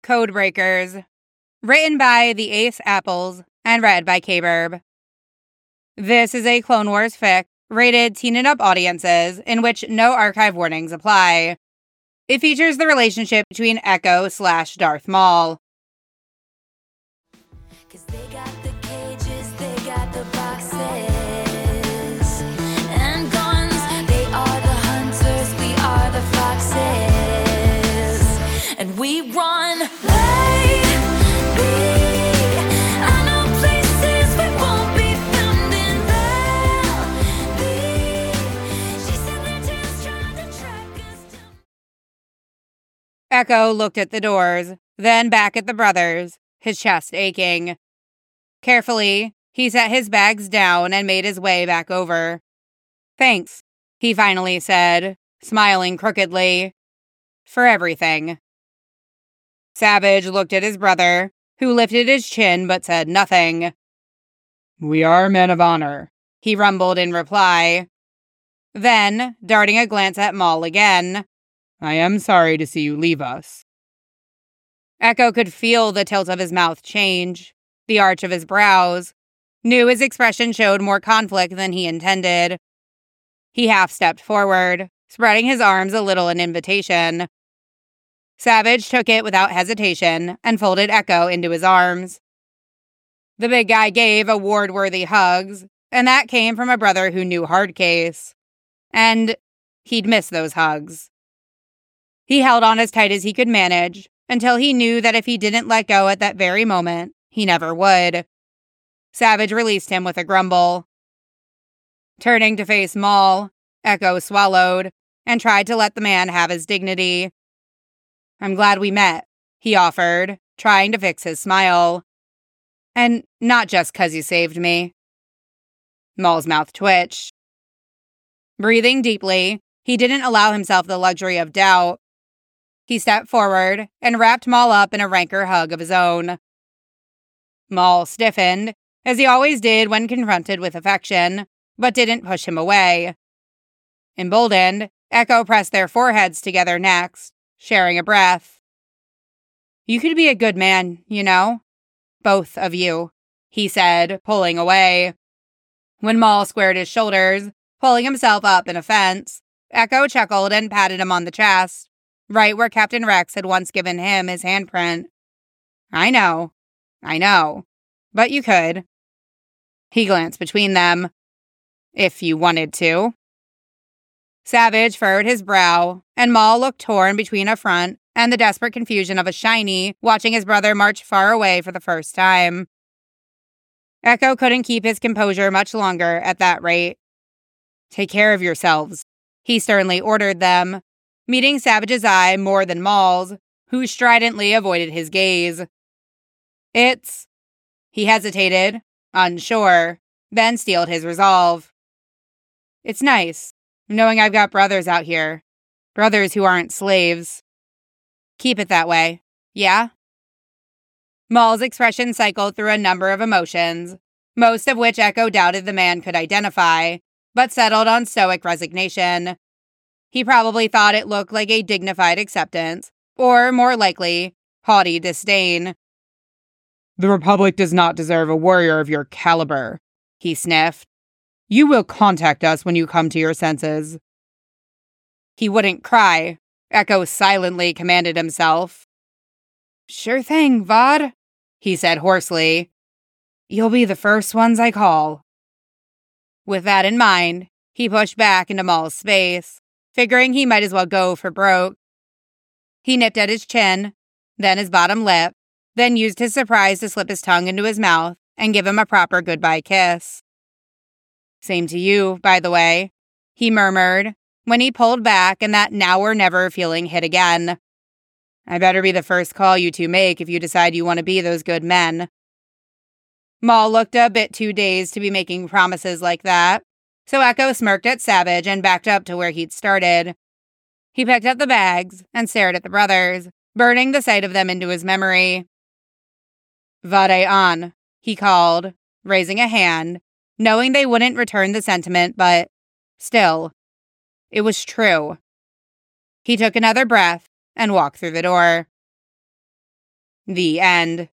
Codebreakers, written by the Ace Apples and read by K-Burb. This is a Clone Wars fic rated teen and up audiences in which no archive warnings apply. It features the relationship between Echo/Darth Maul. They got the cages, they got the boxes and guns. They are the hunters, we are the foxes, and we run like I know places we won't be found in valley. She said their tails trying to track us down. Echo looked at the doors, then back at the brothers, his chest aching. Carefully, he set his bags down and made his way back over. "Thanks," he finally said, smiling crookedly. "For everything." Savage looked at his brother, who lifted his chin but said nothing. "We are men of honor," he rumbled in reply. Then, darting a glance at Maul again, "I am sorry to see you leave us." Echo could feel the tilt of his mouth change, the arch of his brows, knew his expression showed more conflict than he intended. He half-stepped forward, spreading his arms a little in invitation. Savage took it without hesitation and folded Echo into his arms. The big guy gave award-worthy hugs, and that came from a brother who knew Hardcase. And he'd miss those hugs. He held on as tight as he could manage, until he knew that if he didn't let go at that very moment, he never would. Savage released him with a grumble. Turning to face Maul, Echo swallowed and tried to let the man have his dignity. "I'm glad we met," he offered, trying to fix his smile. "And not just 'cause you saved me." Maul's mouth twitched. Breathing deeply, he didn't allow himself the luxury of doubt. He stepped forward and wrapped Maul up in a rancor hug of his own. Maul stiffened, as he always did when confronted with affection, but didn't push him away. Emboldened, Echo pressed their foreheads together next, sharing a breath. "You could be a good man, you know? Both of you," he said, pulling away. When Maul squared his shoulders, pulling himself up in offense, Echo chuckled and patted him on the chest, right where Captain Rex had once given him his handprint. I know, but you could." He glanced between them. "If you wanted to." Savage furrowed his brow, and Maul looked torn between affront and the desperate confusion of a shiny watching his brother march far away for the first time. Echo couldn't keep his composure much longer at that rate. "Take care of yourselves," he sternly ordered them, meeting Savage's eye more than Maul's, who stridently avoided his gaze. He hesitated, unsure, then steeled his resolve. "It's nice, knowing I've got brothers out here. Brothers who aren't slaves. Keep it that way, yeah?" Maul's expression cycled through a number of emotions, most of which Echo doubted the man could identify, but settled on stoic resignation. He probably thought it looked like a dignified acceptance, or, more likely, haughty disdain. "The Republic does not deserve a warrior of your caliber," he sniffed. "You will contact us when you come to your senses." He wouldn't cry, Echo silently commanded himself. "Sure thing, Vod," he said hoarsely. "You'll be the first ones I call." With that in mind, he pushed back into Maul's space, figuring he might as well go for broke. He nipped at his chin, then his bottom lip, then used his surprise to slip his tongue into his mouth and give him a proper goodbye kiss. "Same to you, by the way," he murmured, when he pulled back and that now or never feeling hit again. "I better be the first call you two make if you decide you want to be those good men." Maul looked a bit too dazed to be making promises like that, so Echo smirked at Savage and backed up to where he'd started. He picked up the bags and stared at the brothers, burning the sight of them into his memory. "Vade on," he called, raising a hand, knowing they wouldn't return the sentiment, but still, it was true. He took another breath and walked through the door. The end.